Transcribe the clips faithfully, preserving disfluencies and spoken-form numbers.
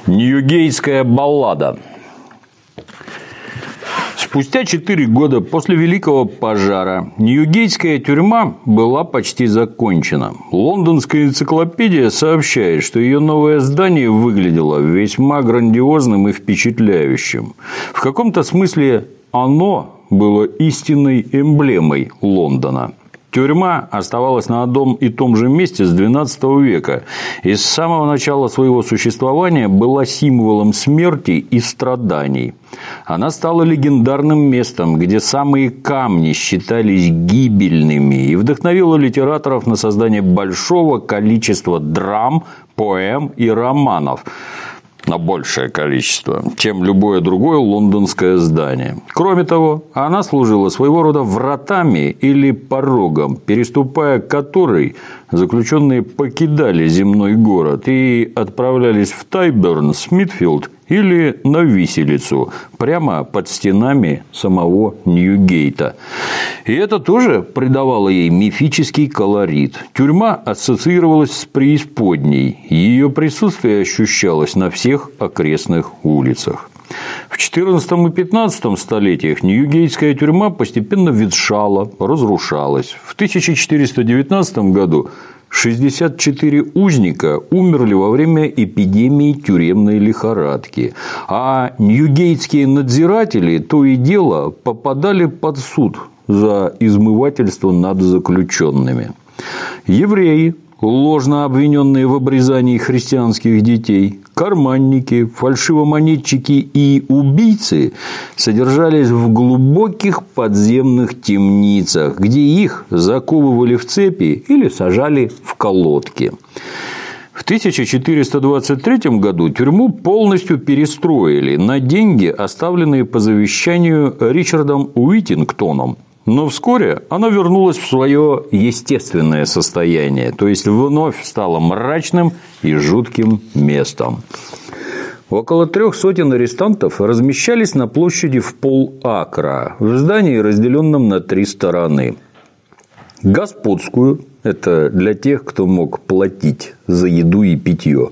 Ньюгейтская баллада. Спустя четыре года после Великого пожара Ньюгейтская тюрьма была почти закончена. Лондонская энциклопедия сообщает, что ее новое здание выглядело весьма грандиозным и впечатляющим. В каком-то смысле оно было истинной эмблемой Лондона. Тюрьма оставалась на одном и том же месте с двенадцатого века и с самого начала своего существования была символом смерти и страданий. Она стала легендарным местом, где самые камни считались гибельными и вдохновила литераторов на создание большого количества драм, поэм и романов. На большее количество, чем любое другое лондонское здание. Кроме того, она служила своего рода вратами или порогом, переступая который заключенные покидали земной город и отправлялись в Тайберн, Смитфилд или на виселицу, прямо под стенами самого Ньюгейта. И это тоже придавало ей мифический колорит. Тюрьма ассоциировалась с преисподней. Ее присутствие ощущалось на всех окрестных улицах. В четырнадцатом и пятнадцатом столетиях Ньюгейтская тюрьма постепенно ветшала, разрушалась. В тысяча четыреста девятнадцатом году шестьдесят четыре узника умерли во время эпидемии тюремной лихорадки, а ньюгейтские надзиратели то и дело попадали под суд за измывательство над заключенными. Евреи, ложно обвиненные в обрезании христианских детей, карманники, фальшивомонетчики и убийцы содержались в глубоких подземных темницах, где их заковывали в цепи или сажали в колодки. В тысяча четыреста двадцать третьем году тюрьму полностью перестроили на деньги, оставленные по завещанию Ричардом Уитингтоном. Но вскоре она вернулась в свое естественное состояние, то есть вновь стала мрачным и жутким местом. Около трех сотен арестантов размещались на площади в полакра, в здании, разделенном на три стороны. Господскую – это для тех, кто мог платить за еду и питье.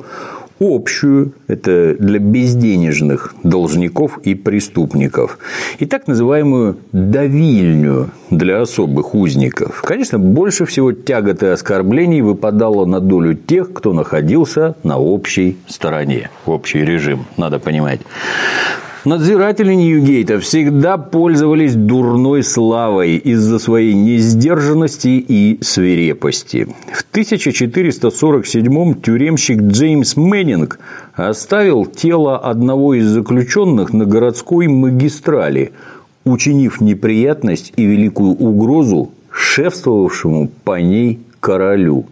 Общую – это для безденежных должников и преступников. И так называемую давильню для особых узников. Конечно, больше всего тягот и оскорблений выпадало на долю тех, кто находился на общей стороне. Общий режим, надо понимать. Надзиратели Ньюгейта всегда пользовались дурной славой из-за своей несдержанности и свирепости. В тысяча четыреста сорок седьмом тюремщик Джеймс Мэннинг оставил тело одного из заключенных на городской магистрали, учинив неприятность и великую угрозу шефствовавшему по ней королю.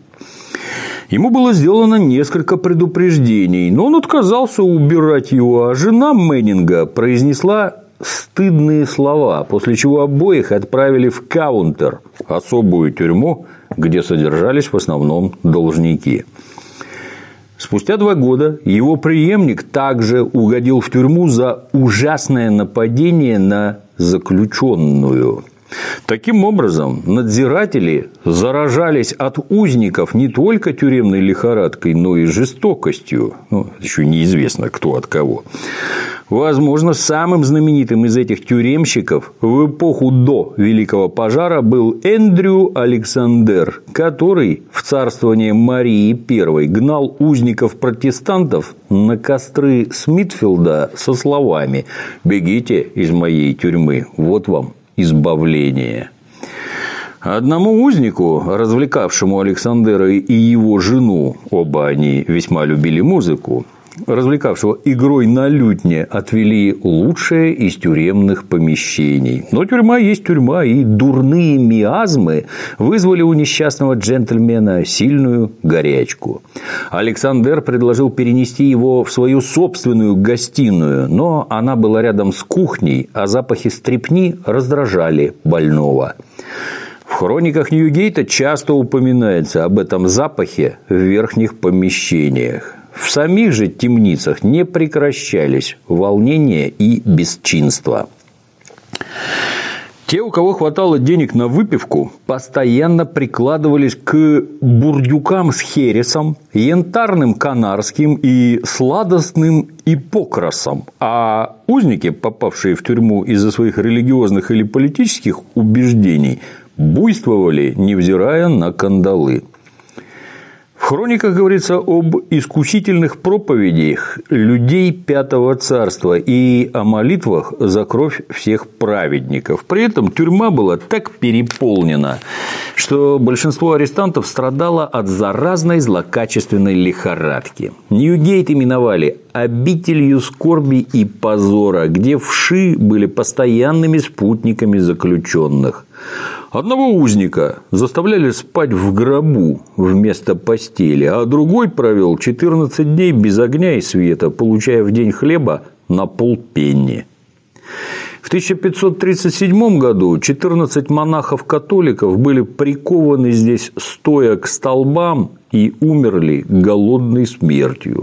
Ему было сделано несколько предупреждений, но он отказался убирать его, а жена Мэннинга произнесла стыдные слова, после чего обоих отправили в Каунтер, особую тюрьму, где содержались в основном должники. Спустя два года его преемник также угодил в тюрьму за ужасное нападение на заключенную. Таким образом, надзиратели заражались от узников не только тюремной лихорадкой, но и жестокостью. Ну, еще неизвестно, кто от кого. Возможно, самым знаменитым из этих тюремщиков в эпоху до Великого пожара был Эндрю Александер, который в царствование Марии Первой гнал узников-протестантов на костры Смитфилда со словами: «Бегите из моей тюрьмы, вот вам избавление». Одному узнику, развлекавшему Александера и его жену, оба они весьма любили музыку, развлекавшего игрой на лютне, отвели лучшее из тюремных помещений. Но тюрьма есть тюрьма, и дурные миазмы вызвали у несчастного джентльмена сильную горячку. Александр предложил перенести его в свою собственную гостиную, но она была рядом с кухней, а запахи стрепни раздражали больного. В хрониках Ньюгейта часто упоминается об этом запахе в верхних помещениях. В самих же темницах не прекращались волнения и бесчинства. Те, у кого хватало денег на выпивку, постоянно прикладывались к бурдюкам с хересом, янтарным канарским и сладостным ипокросом. А узники, попавшие в тюрьму из-за своих религиозных или политических убеждений, буйствовали, невзирая на кандалы. В хрониках говорится об искусительных проповедях людей Пятого Царства и о молитвах за кровь всех праведников. При этом тюрьма была так переполнена, что большинство арестантов страдало от заразной злокачественной лихорадки. Ньюгейт именовали обителью скорби и позора, где вши были постоянными спутниками заключенных. Одного узника заставляли спать в гробу вместо постели, а другой провел четырнадцать дней без огня и света, получая в день хлеба на полпенни. В тысяча пятьсот тридцать седьмом году четырнадцать монахов-католиков были прикованы здесь стоя к столбам и умерли голодной смертью.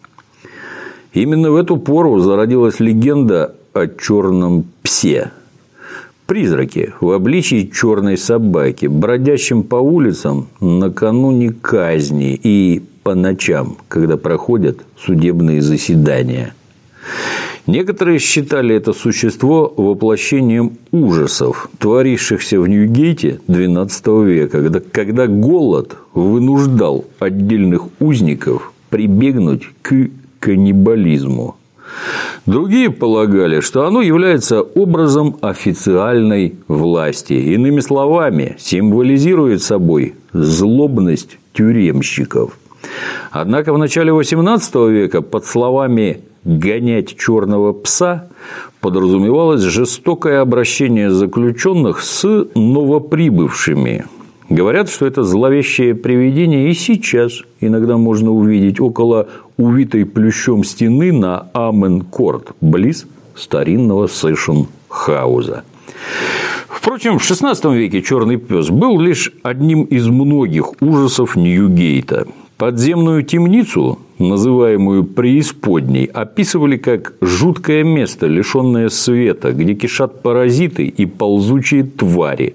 Именно в эту пору зародилась легенда о черном псе. Призраки в обличии черной собаки, бродящим по улицам накануне казни и по ночам, когда проходят судебные заседания. Некоторые считали это существо воплощением ужасов, творившихся в Ньюгейте двенадцатого века, когда, когда голод вынуждал отдельных узников прибегнуть к каннибализму. Другие полагали, что оно является образом официальной власти. Иными словами, символизирует собой злобность тюремщиков. Однако в начале восемнадцатого века под словами «гонять черного пса» подразумевалось жестокое обращение заключенных с новоприбывшими. Говорят, что это зловещее привидение и сейчас иногда можно увидеть около увитой плющом стены на Амен-Корт, близ старинного Сэшн-хауза. Впрочем, в шестнадцатом веке черный пес был лишь одним из многих ужасов Ньюгейта. Подземную темницу, называемую преисподней, описывали как жуткое место, лишенное света, где кишат паразиты и ползучие твари.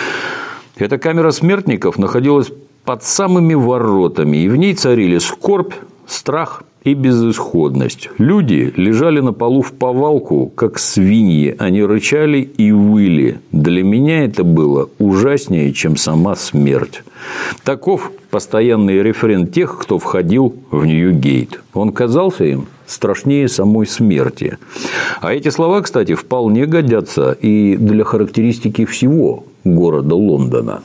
Эта камера смертников находилась под самыми воротами, и в ней царили скорбь, страх и безысходность. Люди лежали на полу в повалку, как свиньи. Они рычали и выли. Для меня это было ужаснее, чем сама смерть. Таков постоянный рефрен тех, кто входил в Ньюгейт. Он казался им страшнее самой смерти. А эти слова, кстати, вполне годятся и для характеристики всего города Лондона.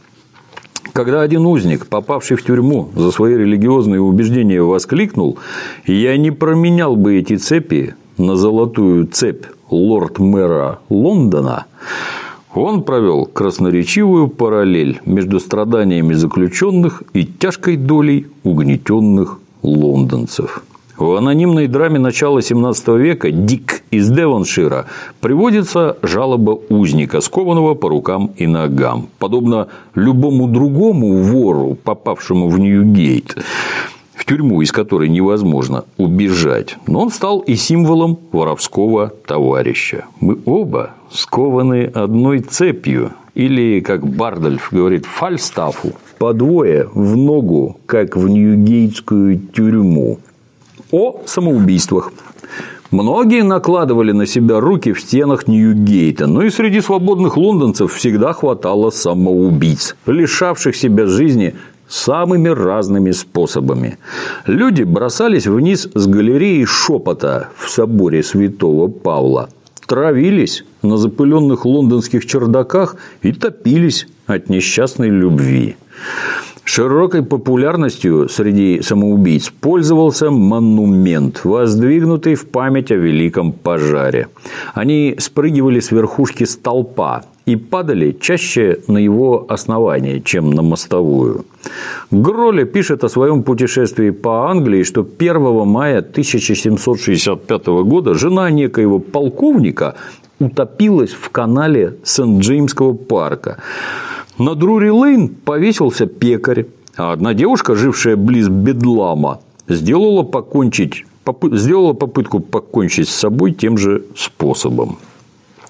Когда один узник, попавший в тюрьму за свои религиозные убеждения, воскликнул: «Я не променял бы эти цепи на золотую цепь лорд-мэра Лондона», он провел красноречивую параллель между страданиями заключенных и тяжкой долей угнетенных лондонцев. В анонимной драме начала семнадцатого века «Дик» из Девоншира приводится жалоба узника, скованного по рукам и ногам. Подобно любому другому вору, попавшему в Ньюгейт, в тюрьму, из которой невозможно убежать, но он стал и символом воровского товарища. Мы оба скованы одной цепью, или, как Бардольф говорит, фальстафу, по двое в ногу, как в ньюгейтскую тюрьму. О самоубийствах. Многие накладывали на себя руки в стенах Ньюгейта, но и среди свободных лондонцев всегда хватало самоубийц, лишавших себя жизни самыми разными способами. Люди бросались вниз с галереи Шепота в соборе Святого Павла, травились на запыленных лондонских чердаках и топились от несчастной любви. Широкой популярностью среди самоубийц пользовался монумент, воздвигнутый в память о Великом пожаре. Они спрыгивали с верхушки столпа и падали чаще на его основание, чем на мостовую. Гролли пишет о своем путешествии по Англии, что первого мая тысяча семьсот шестьдесят пятого года жена некоего полковника утопилась в канале Сент-Джеймского парка. На Друри-Лейн повесился пекарь, а одна девушка, жившая близ Бедлама, сделала, покончить, попы, сделала попытку покончить с собой тем же способом.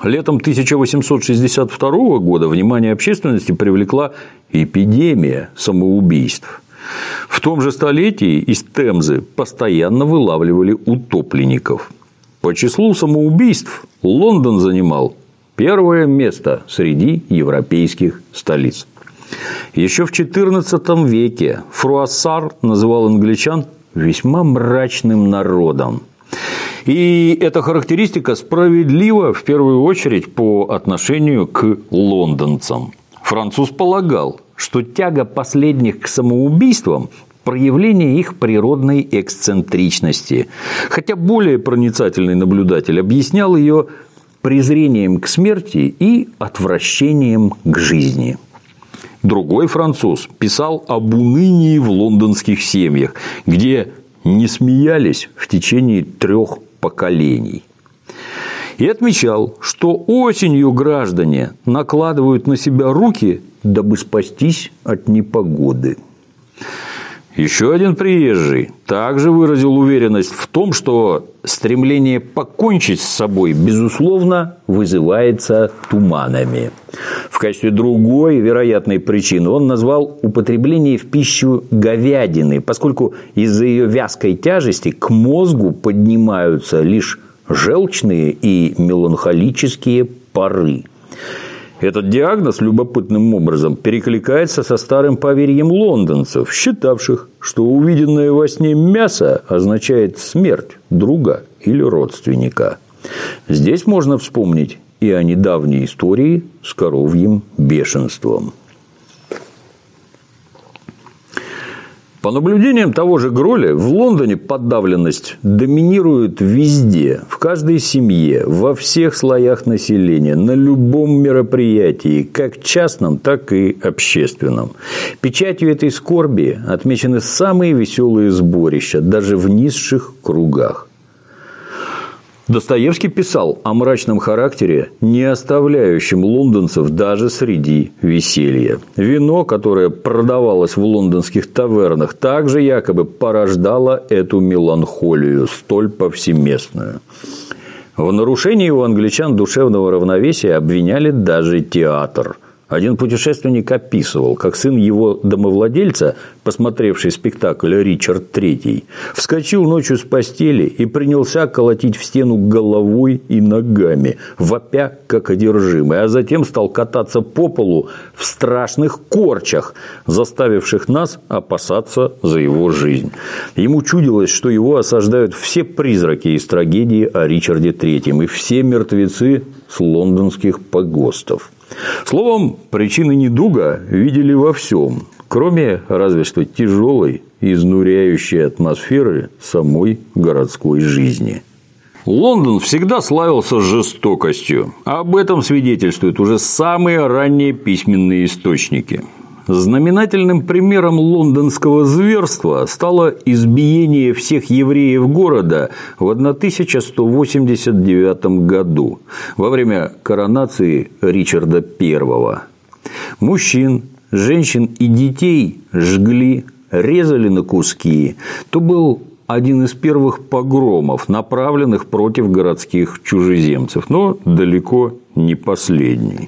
Летом тысяча восемьсот шестьдесят второго года внимание общественности привлекла эпидемия самоубийств. В том же столетии из Темзы постоянно вылавливали утопленников. По числу самоубийств Лондон занимал первое место среди европейских столиц. Еще в четырнадцатом веке Фруассар называл англичан весьма мрачным народом. И эта характеристика справедлива в первую очередь по отношению к лондонцам. Француз полагал, что тяга последних к самоубийствам – проявление их природной эксцентричности, хотя более проницательный наблюдатель объяснял ее презрением к смерти и отвращением к жизни. Другой француз писал об унынии в лондонских семьях, где не смеялись в течение трех поколений. И отмечал, что осенью граждане накладывают на себя руки, дабы спастись от непогоды. Еще один приезжий также выразил уверенность в том, что стремление покончить с собой, безусловно, вызывается туманами. В качестве другой вероятной причины он назвал употребление в пищу говядины, поскольку из-за ее вязкой тяжести к мозгу поднимаются лишь желчные и меланхолические пары. Этот диагноз любопытным образом перекликается со старым поверьем лондонцев, считавших, что увиденное во сне мясо означает смерть друга или родственника. Здесь можно вспомнить и о недавней истории с коровьим бешенством. По наблюдениям того же Гроля, в Лондоне подавленность доминирует везде, в каждой семье, во всех слоях населения, на любом мероприятии, как частном, так и общественном. Печатью этой скорби отмечены самые веселые сборища, даже в низших кругах. Достоевский писал о мрачном характере, не оставляющем лондонцев даже среди веселья. Вино, которое продавалось в лондонских тавернах, также якобы порождало эту меланхолию, столь повсеместную. В нарушении у англичан душевного равновесия обвиняли даже театр. Один путешественник описывал, как сын его домовладельца, посмотревший спектакль «Ричард третий», вскочил ночью с постели и принялся колотить в стену головой и ногами, вопя как одержимый, а затем стал кататься по полу в страшных корчах, заставивших нас опасаться за его жизнь. Ему чудилось, что его осаждают все призраки из трагедии о Ричарде третьем и все мертвецы с лондонских погостов. Словом, причины недуга видели во всем, кроме разве что тяжелой и изнуряющей атмосферы самой городской жизни. Лондон всегда славился жестокостью. Об этом свидетельствуют уже самые ранние письменные источники. Знаменательным примером лондонского зверства стало избиение всех евреев города в тысяча сто восемьдесят девятом году во время коронации Ричарда первого. Мужчин, женщин и детей жгли, резали на куски. То был один из первых погромов, направленных против городских чужеземцев, но далеко не последний.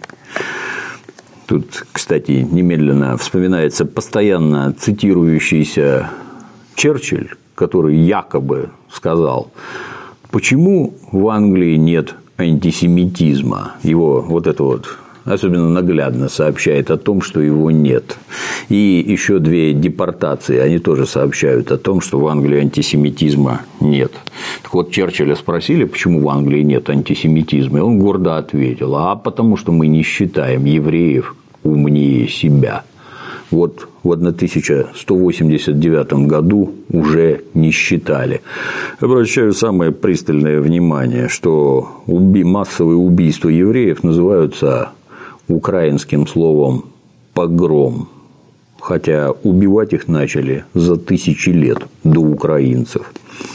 Тут, кстати, немедленно вспоминается постоянно цитирующийся Черчилль, который якобы сказал, почему в Англии нет антисемитизма. Его вот это вот особенно наглядно сообщает о том, что его нет. И еще две депортации, они тоже сообщают о том, что в Англии антисемитизма нет. Так вот, Черчилля спросили, почему в Англии нет антисемитизма, и он гордо ответил, а потому что мы не считаем евреев умнее себя. Вот в тысяча сто восемьдесят девятом году уже не считали. Обращаю самое пристальное внимание, что уби... массовые убийства евреев называются украинским словом «погром», хотя убивать их начали за тысячи лет до украинцев.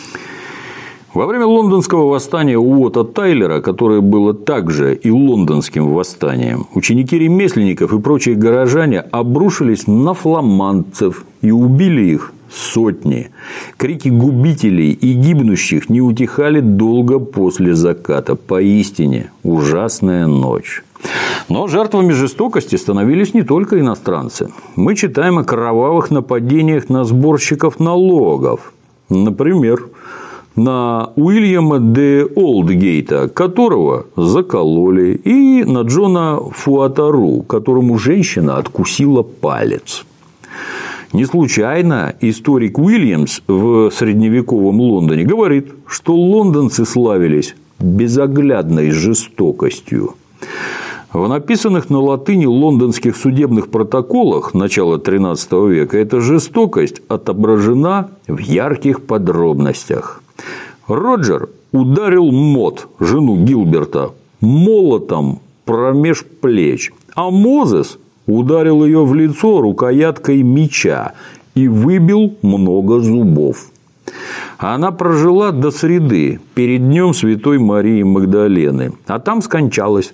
Во время лондонского восстания Уотта Тайлера, которое было также и лондонским восстанием, ученики ремесленников и прочие горожане обрушились на фламандцев и убили их сотни. Крики губителей и гибнущих не утихали долго после заката. Поистине ужасная ночь. Но жертвами жестокости становились не только иностранцы. Мы читаем о кровавых нападениях на сборщиков налогов. Например, на Уильяма де Олдгейта, которого закололи, и на Джона Фуатару, которому женщина откусила палец. Не случайно историк Уильямс в средневековом Лондоне говорит, что лондонцы славились безоглядной жестокостью. В написанных на латыни лондонских судебных протоколах начала тринадцатого века эта жестокость отображена в ярких подробностях. Роджер ударил Мод, жену Гилберта, молотом промеж плеч, а Мозес ударил ее в лицо рукояткой меча и выбил много зубов. Она прожила до среды, перед днем Святой Марии Магдалены, а там скончалась.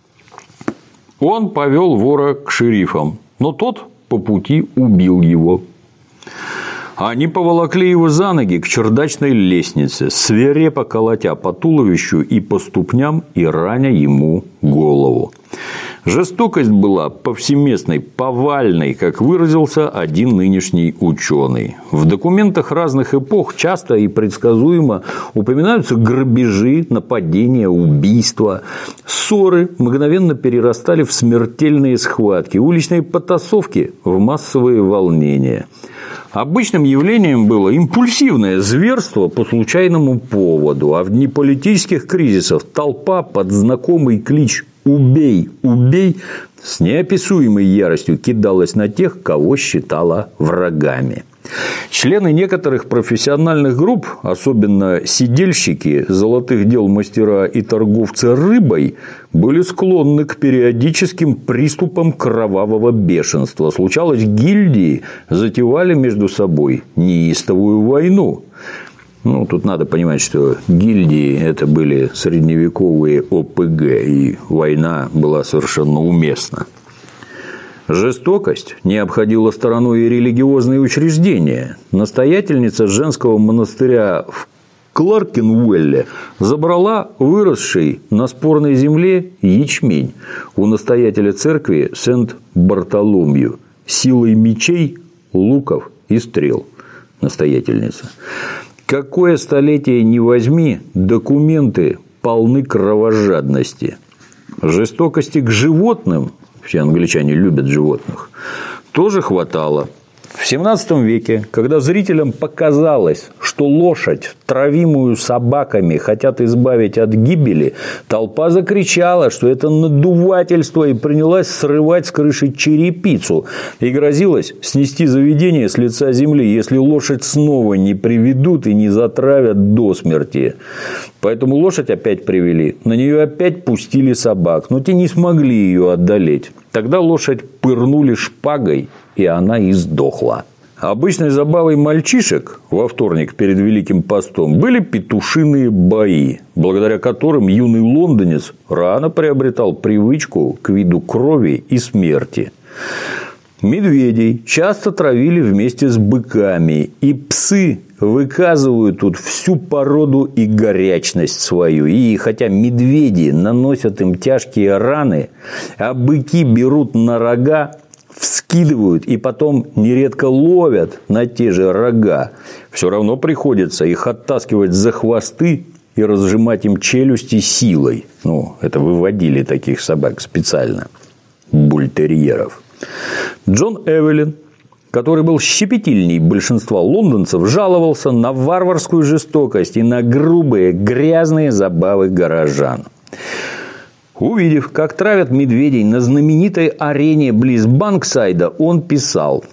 Он повел вора к шерифам, но тот по пути убил его. Они поволокли его за ноги к чердачной лестнице, свирепо колотя по туловищу и по ступням и раня ему голову. Жестокость была повсеместной, повальной, как выразился один нынешний ученый. В документах разных эпох часто и предсказуемо упоминаются грабежи, нападения, убийства. Ссоры мгновенно перерастали в смертельные схватки, уличные потасовки в массовые волнения. Обычным явлением было импульсивное зверство по случайному поводу, а в дни политических кризисов толпа под знакомый клич «Убей! Убей!» с неописуемой яростью кидалась на тех, кого считала врагами. Члены некоторых профессиональных групп, особенно сидельщики, золотых дел мастера и торговцы рыбой, были склонны к периодическим приступам кровавого бешенства. Случалось, гильдии затевали между собой неистовую войну. Ну, тут надо понимать, что гильдии – это были средневековые О Пэ Гэ, и война была совершенно уместна. Жестокость не обходила стороной и религиозные учреждения. Настоятельница женского монастыря в Кларкенуэлле забрала выросший на спорной земле ячмень у настоятеля церкви Сент-Бартоломью силой мечей, луков и стрел. Настоятельница. Какое столетие ни возьми, документы полны кровожадности. Жестокости к животным, все англичане любят животных, тоже хватало. В семнадцатом веке, когда зрителям показалось, что лошадь, травимую собаками, хотят избавить от гибели, толпа закричала, что это надувательство, и принялась срывать с крыши черепицу и грозилась снести заведение с лица земли, если лошадь снова не приведут и не затравят до смерти. Поэтому лошадь опять привели, на нее опять пустили собак, но те не смогли ее одолеть. Тогда лошадь пырнули шпагой, и она и сдохла. Обычной забавой мальчишек во вторник перед Великим постом были петушиные бои, благодаря которым юный лондонец рано приобретал привычку к виду крови и смерти. Медведей часто травили вместе с быками, и псы выказывают тут всю породу и горячность свою. И хотя медведи наносят им тяжкие раны, а быки берут на рога, вскидывают и потом нередко ловят на те же рога, все равно приходится их оттаскивать за хвосты и разжимать им челюсти силой. Ну, это выводили таких собак специально. Бультерьеров. Джон Эвелин, который был щепетильней большинства лондонцев, жаловался на варварскую жестокость и на грубые, грязные забавы горожан. Увидев, как травят медведей на знаменитой арене близ Банксайда, он писал: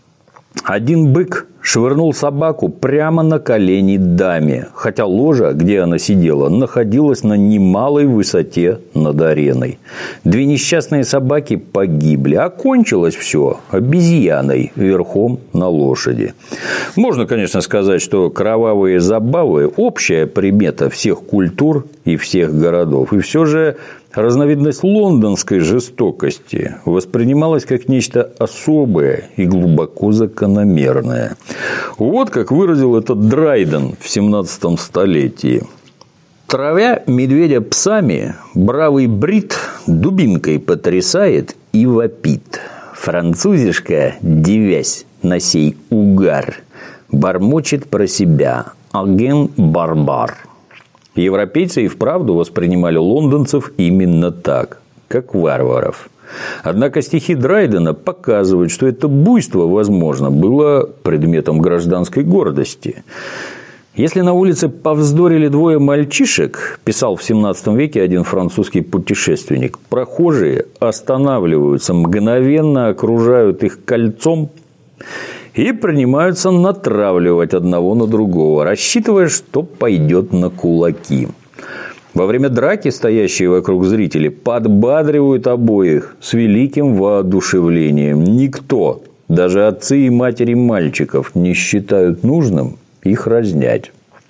«Один бык швырнул собаку прямо на колени даме, хотя ложа, где она сидела, находилась на немалой высоте над ареной. Две несчастные собаки погибли, а кончилось все обезьяной верхом на лошади». Можно, конечно, сказать, что кровавые забавы – общая примета всех культур и всех городов. И все же Разновидность лондонской жестокости воспринималась как нечто особое и глубоко закономерное. Вот как выразил этот Драйден в семнадцатом столетии. Травя медведя псами, бравый Брит дубинкой потрясает и вопит. Французишка, девясь на сей угар, бормочет про себя «Аген барбар». Европейцы и вправду воспринимали лондонцев именно так, как варваров. Однако стихи Драйдена показывают, что это буйство, возможно, было предметом гражданской гордости. Если на улице повздорили двое мальчишек, писал в семнадцатом веке один французский путешественник, прохожие останавливаются, мгновенно окружают их кольцом и принимаются натравливать одного на другого, рассчитывая, что пойдет на кулаки. Во время драки стоящие вокруг зрители подбадривают обоих с великим воодушевлением. Никто, даже отцы и матери мальчиков, не считают нужным их разнять.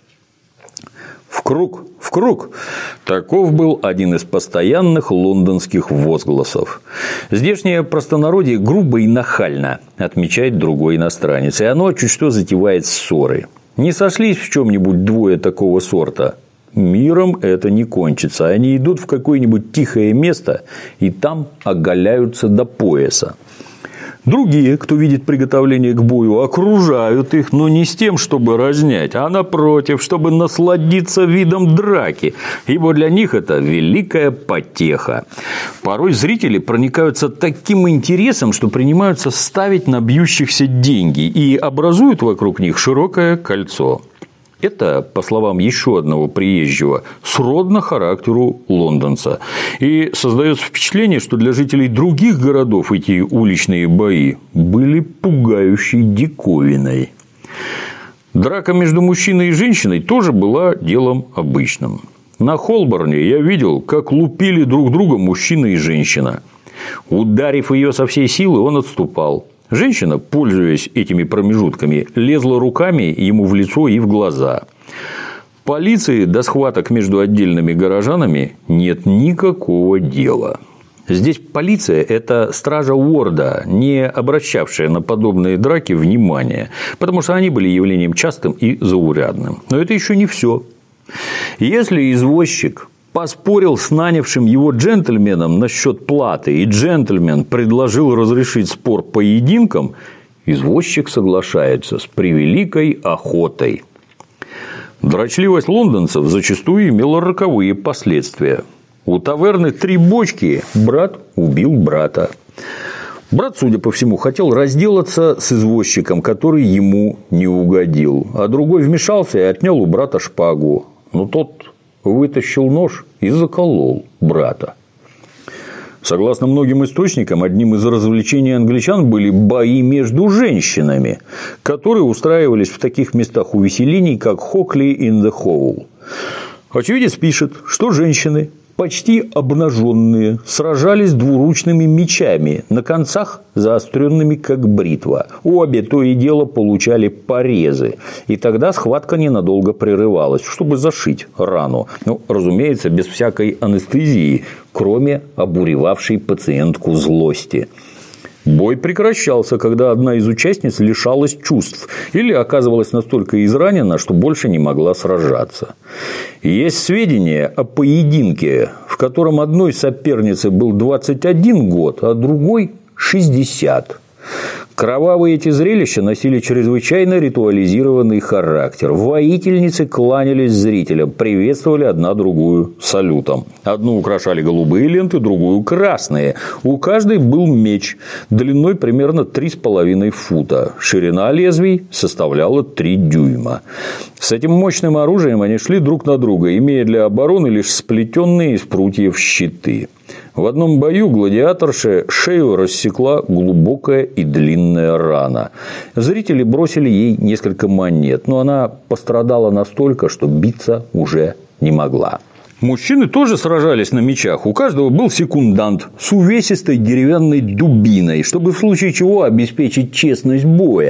В круг, в круг. Таков был один из постоянных лондонских возгласов. Здешнее простонародье грубо и нахально отмечает другой иностранец, и оно чуть что затевает ссоры. Не сошлись в чем-нибудь двое такого сорта, миром это не кончится. Они идут в какое-нибудь тихое место и там оголяются до пояса. Другие, кто видит приготовление к бою, окружают их, но не с тем, чтобы разнять, а напротив, чтобы насладиться видом драки, ибо для них это великая потеха. Порой зрители проникаются таким интересом, что принимаются ставить на бьющихся деньги и образуют вокруг них широкое кольцо. Это, по словам еще одного приезжего, сродно характеру лондонца. И создается впечатление, что для жителей других городов эти уличные бои были пугающей диковиной. Драка между мужчиной и женщиной тоже была делом обычным. На Холборне я видел, как лупили друг друга мужчина и женщина. Ударив ее со всей силы, он отступал. Женщина, пользуясь этими промежутками, лезла руками ему в лицо и в глаза. Полиции до схваток между отдельными горожанами нет никакого дела. Здесь полиция – это стража Уорда, не обращавшая на подобные драки внимания, потому что они были явлением частым и заурядным. Но это еще не все. Если извозчик поспорил с нанявшим его джентльменом насчет платы, и джентльмен предложил разрешить спор поединком, извозчик соглашается с превеликой охотой. Дрочливость лондонцев зачастую имела роковые последствия. У таверны «Три бочки» брат убил брата. Брат, судя по всему, хотел разделаться с извозчиком, который ему не угодил, а другой вмешался и отнял у брата шпагу. Но тот вытащил нож и заколол брата. Согласно многим источникам, одним из развлечений англичан были бои между женщинами, которые устраивались в таких местах увеселений, как Хокли-ин-де-Хоул. Очевидец пишет, что женщины, почти обнаженные, сражались двуручными мечами, на концах заостренными, как бритва. Обе то и дело получали порезы. И тогда схватка ненадолго прерывалась, чтобы зашить рану. Ну, разумеется, без всякой анестезии, кроме обуревавшей пациентку злости. Бой прекращался, когда одна из участниц лишалась чувств или оказывалась настолько изранена, что больше не могла сражаться. Есть сведения о поединке, в котором одной сопернице был двадцать один год, а другой – шестьдесят. Кровавые эти зрелища носили чрезвычайно ритуализированный характер. Воительницы кланялись зрителям, приветствовали одна другую салютом. Одну украшали голубые ленты, другую – красные. У каждой был меч длиной примерно три с половиной фута. Ширина лезвий составляла три дюйма. С этим мощным оружием они шли друг на друга, имея для обороны лишь сплетенные из прутьев щиты. В одном бою гладиаторше шею рассекла глубокая и длинная рана. Зрители бросили ей несколько монет, но она пострадала настолько, что биться уже не могла. Мужчины тоже сражались на мечах. У каждого был секундант с увесистой деревянной дубиной, чтобы в случае чего обеспечить честность боя.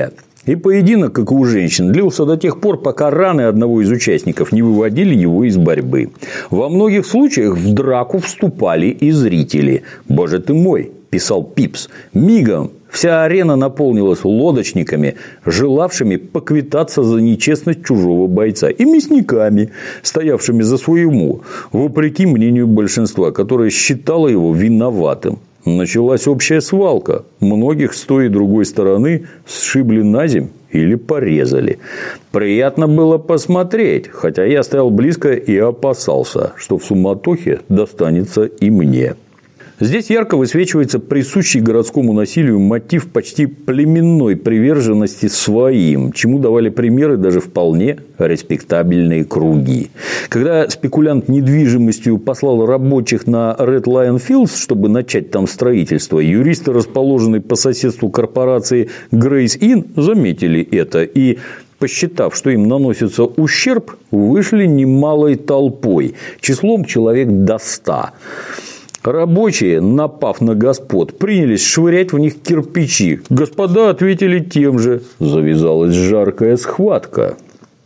И поединок, как и у женщин, длился до тех пор, пока раны одного из участников не выводили его из борьбы. Во многих случаях в драку вступали и зрители. «Боже ты мой!» – писал Пипс. «Мигом вся арена наполнилась лодочниками, желавшими поквитаться за нечестность чужого бойца, и мясниками, стоявшими за своему, вопреки мнению большинства, которое считало его виноватым. Началась общая свалка. Многих с той и другой стороны сшибли наземь или порезали. Приятно было посмотреть, хотя я стоял близко и опасался, что в суматохе достанется и мне». Здесь ярко высвечивается присущий городскому насилию мотив почти племенной приверженности своим, чему давали примеры даже вполне респектабельные круги. Когда спекулянт недвижимостью послал рабочих на Red Lion Fields, чтобы начать там строительство, юристы, расположенные по соседству корпорации Grace Inn, заметили это и, посчитав, что им наносится ущерб, вышли немалой толпой, числом человек до ста. Рабочие, напав на господ, принялись швырять в них кирпичи. Господа ответили тем же. Завязалась жаркая схватка.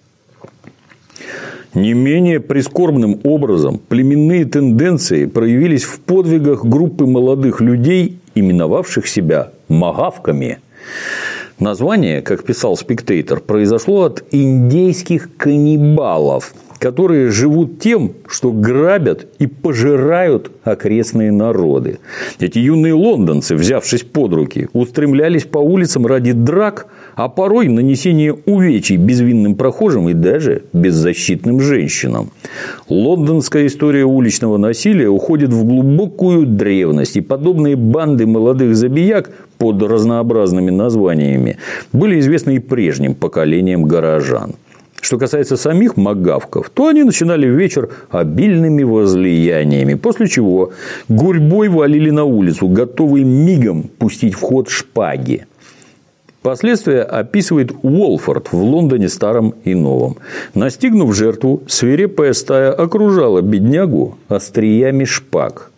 Не менее прискорбным образом племенные тенденции проявились в подвигах группы молодых людей, именовавших себя магавками. Название, как писал «Спектейтор», произошло от индейских каннибалов, которые живут тем, что грабят и пожирают окрестные народы. Эти юные лондонцы, взявшись под руки, устремлялись по улицам ради драк, а порой нанесения увечий безвинным прохожим и даже беззащитным женщинам. Лондонская история уличного насилия уходит в глубокую древность, и подобные банды молодых забияк под разнообразными названиями были известны и прежним поколениям горожан. Что касается самих магавков, то они начинали вечер обильными возлияниями, после чего гурьбой валили на улицу, готовые мигом пустить в ход шпаги. Последствия описывает Уолфорд в «Лондоне старом и новом». Настигнув жертву, свирепая стая окружала беднягу остриями шпаг.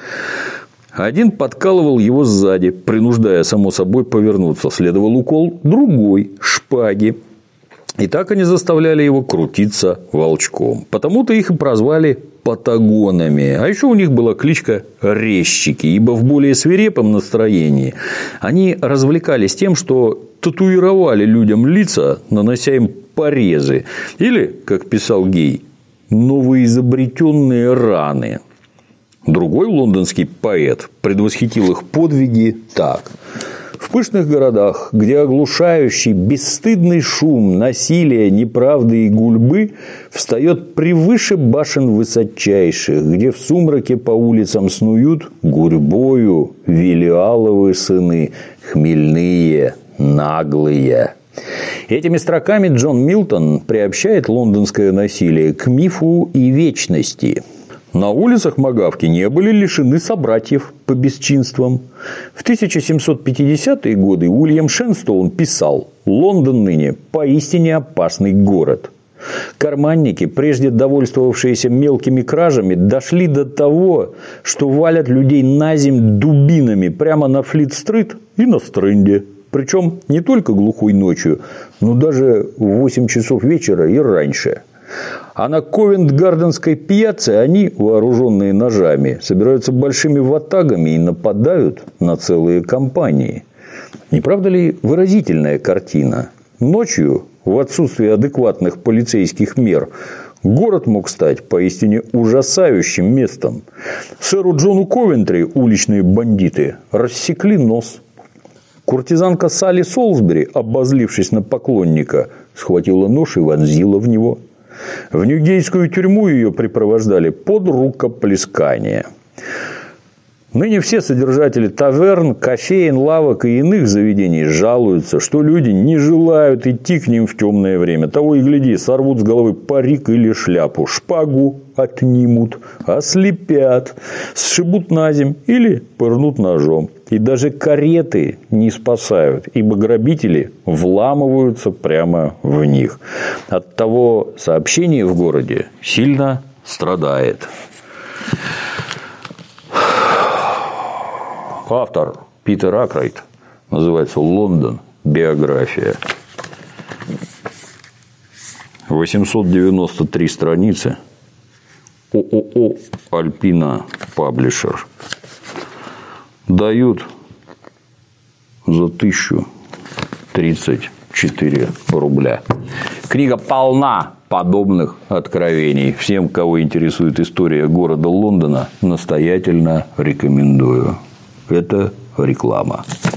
Один подкалывал его сзади, принуждая, само собой, повернуться. Следовал укол другой шпаги. И так они заставляли его крутиться волчком. Потому-то их и прозвали патагонами. А еще у них была кличка резчики, ибо в более свирепом настроении они развлекались тем, что татуировали людям лица, нанося им порезы. Или, как писал Гей, новоизобретенные раны. Другой лондонский поэт предвосхитил их подвиги так. В пышных городах, где оглушающий, бесстыдный шум насилия, неправды и гульбы встает превыше башен высочайших, где в сумраке по улицам снуют гурьбою Велиаловы сыны, хмельные, наглые. Этими строками Джон Милтон приобщает лондонское насилие к мифу и вечности. На улицах магавки не были лишены собратьев по бесчинствам. В тысяча семьсот пятидесятые годы Уильям Шенстоун писал: «Лондон ныне поистине опасный город». Карманники, прежде довольствовавшиеся мелкими кражами, дошли до того, что валят людей наземь дубинами прямо на Флит-стрит и на Стрэнде. Причем не только глухой ночью, но даже в восемь часов вечера и раньше. А на Ковент-Гарденской пьяце они, вооруженные ножами, собираются большими ватагами и нападают на целые компании. Не правда ли выразительная картина? Ночью, в отсутствие адекватных полицейских мер, город мог стать поистине ужасающим местом. Сэру Джону Ковентри уличные бандиты рассекли нос. Куртизанка Салли Солсбери, обозлившись на поклонника, схватила нож и вонзила в него. В Ньюгейтскую тюрьму ее припровождали под рукоплескание. Ныне все содержатели таверн, кофеен, лавок и иных заведений жалуются, что люди не желают идти к ним в темное время. Того и гляди, сорвут с головы парик или шляпу, шпагу отнимут, ослепят, сшибут наземь или пырнут ножом. И даже кареты не спасают, ибо грабители вламываются прямо в них. Оттого сообщение в городе сильно страдает. Автор Питер Акрайт. Называется «Лондон. Биография». восемьсот девяносто три страницы. ООО «Альпина Паблишер» дают за тысячу тридцать четыре рубля. Книга полна подобных откровений. Всем, кого интересует история города Лондона, настоятельно рекомендую. Это реклама.